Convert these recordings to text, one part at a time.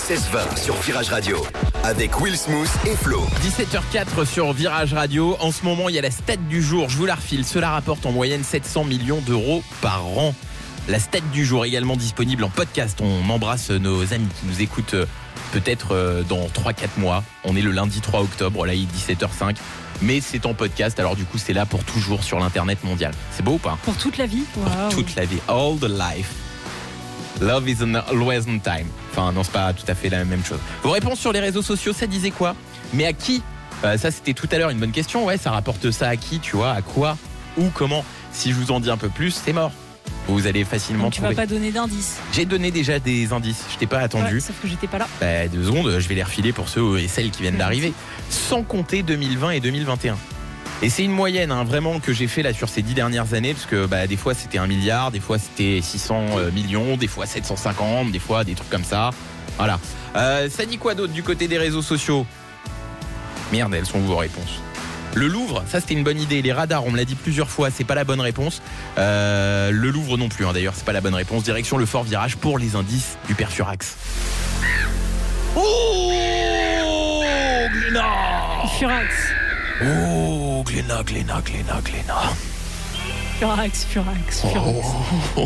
16h20 sur Virage Radio avec Will Smooth et Flo. 17h04 sur Virage Radio. En ce moment, il y a la stat du jour. Je vous la refile. Cela rapporte en moyenne 700 millions d'euros par an. La stat du jour également disponible en podcast. On embrasse nos amis qui nous écoutent peut-être dans 3-4 mois. On est le lundi 3 octobre, là il est 17h05. Mais c'est en podcast, alors du coup c'est là pour toujours sur l'internet mondial. C'est beau ou pas ? Pour toute la vie. Wow. Pour toute la vie. All the life. Love is always on time. Enfin non, c'est pas tout à fait la même chose. Vos réponses sur les réseaux sociaux, ça disait quoi ? Mais à qui ? Ça c'était tout à l'heure une bonne question. Ouais, ça rapporte ça à qui, tu vois ? À quoi ? Où ? Comment ? Si je vous en dis un peu plus, c'est mort. Vous allez facilement donc tu trouver. vas pas donner d'indices. J'ai donné déjà des indices. Je t'ai pas attendu. Ouais, sauf que j'étais pas là. 2 secondes, je vais les refiler pour ceux et celles qui viennent d'arriver. Sans compter 2020 et 2021. Et c'est une moyenne vraiment que j'ai fait là sur ces 10 dernières années, parce que des fois c'était 1 milliard, des fois c'était 600 millions, des fois 750, des fois des trucs comme ça. Voilà. Ça dit quoi d'autre du côté des réseaux sociaux ? Merde, elles sont où vos réponses ? Le Louvre, ça c'était une bonne idée. Les radars, on me l'a dit plusieurs fois, c'est pas la bonne réponse. Le Louvre non plus, d'ailleurs, c'est pas la bonne réponse. Direction le Fort Virage pour les indices du père Furax. Oh, Glénat ! Furax. Oh, Glénat. Furax. Oh.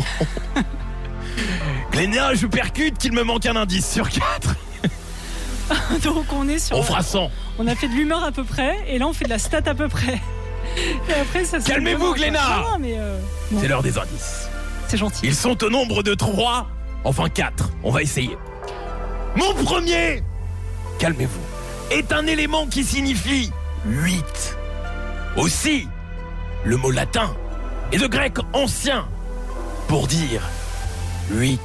Glénat, je percute qu'il me manque un indice sur 4. Donc on est sur... On fera 100. On a fait de l'humeur à peu près, et là on fait de la stat à peu près. Et après ça. Calmez-vous, Glénat. Non, mais bon. C'est l'heure des indices. C'est gentil. Ils sont au nombre de 3, enfin 4. On va essayer. Mon premier, calmez-vous, est un élément qui signifie 8. Aussi, le mot latin est de grec ancien pour dire 8.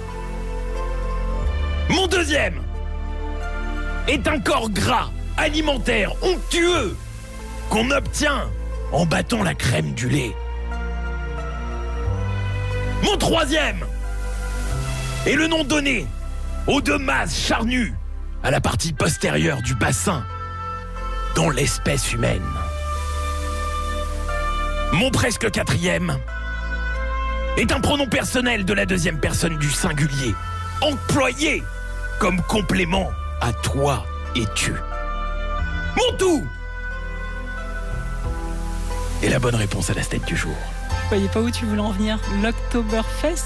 Mon deuxième est un corps gras, alimentaire, onctueux, qu'on obtient en battant la crème du lait. Mon troisième est le nom donné aux 2 masses charnues à la partie postérieure du bassin, dans l'espèce humaine. Mon presque 4e est un pronom personnel de la 2e personne du singulier, employé comme complément à toi et tu. Mon tout est la bonne réponse à la stat du jour. Je voyais pas où tu voulais en venir. L'Oktoberfest.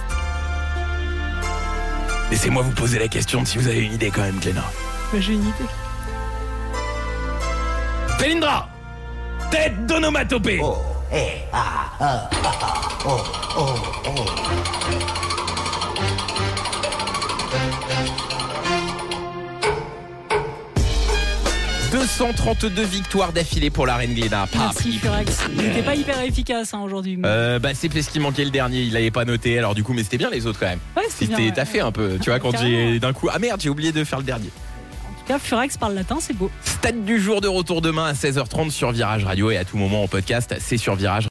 Laissez-moi vous poser la question si vous avez une idée quand même, Glénat. J'ai une idée. Félindra, tête d'onomatopée. Oh, oh, oh, oh. 232 victoires d'affilée pour la reine Glénat. Merci Furax. Il n'était pas hyper efficace aujourd'hui. C'est parce qu'il manquait le dernier, il l'avait pas noté. Alors du coup, mais c'était bien les autres quand même. Ouais, c'était bien. T'as fait un peu, tu vois, quand j'ai d'un coup. Ah merde, j'ai oublié de faire le dernier. En tout cas, Furax parle latin, c'est beau. Stade du jour de retour demain à 16h30 sur Virage Radio et à tout moment en podcast, c'est sur Virage.